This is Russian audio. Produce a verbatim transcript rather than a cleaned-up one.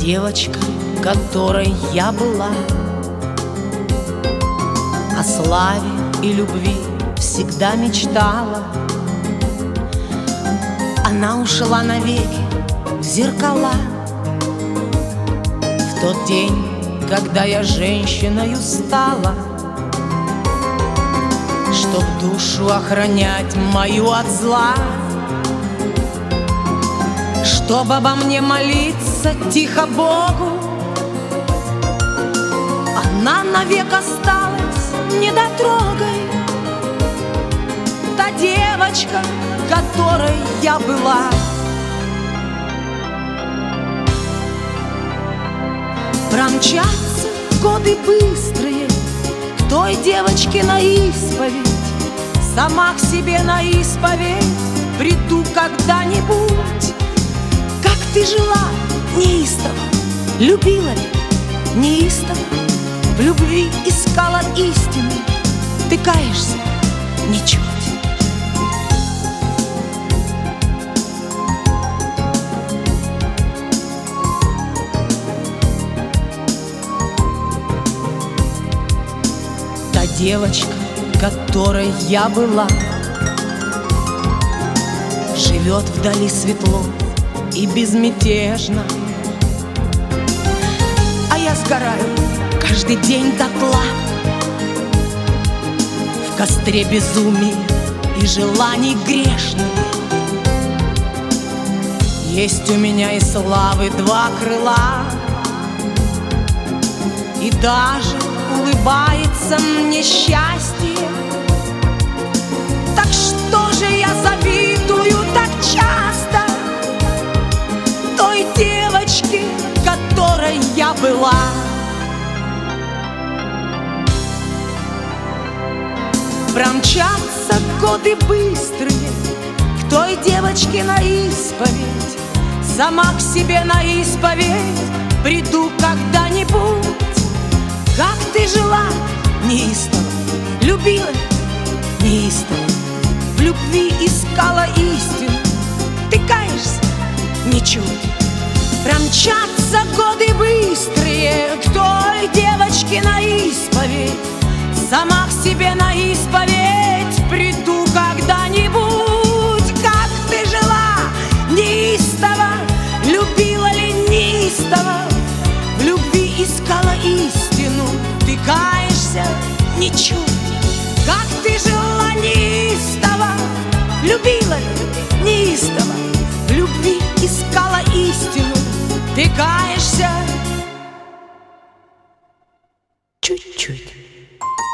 девочка, которой я была, о славе и любви всегда мечтала. Она ушла навеки в зеркала. В тот день, когда я женщиною стала, чтоб душу охранять мою от зла, чтоб обо мне молиться тихо Богу, она навек осталась недотрогой. Та девочка, которой я была. Промчатся годы быстрые к той девочке на исповедь. Сама к себе на исповедь приду когда-нибудь. Как ты жила неистово, любила ли неистово, в любви искала истины, ты каешься ничуть. Та девочка, которой я была, живет вдали светло и безмятежно, а я сгораю каждый день дотла в костре безумий и желаний грешных. Есть у меня и славы два крыла, и даже улыбается мне счастье. Так что же я завидую так часто той девочке, которой я была? Промчатся годы быстрые к той девочке на исповедь. Сама к себе на исповедь приду когда-нибудь. Как ты жила неистово, любила неистово, в любви искала истину, ты каешься ничуть. Промчатся годы быстрые к той девочке на исповедь. Сама к себе на исповедь приду когда-нибудь. Как ты жила неистово, любила ли неистово, в любви искала истину, ты каешься ничуть. Как ты жила неистово, любила ли неистово, в любви искала истину, ты каешься чуть-чуть.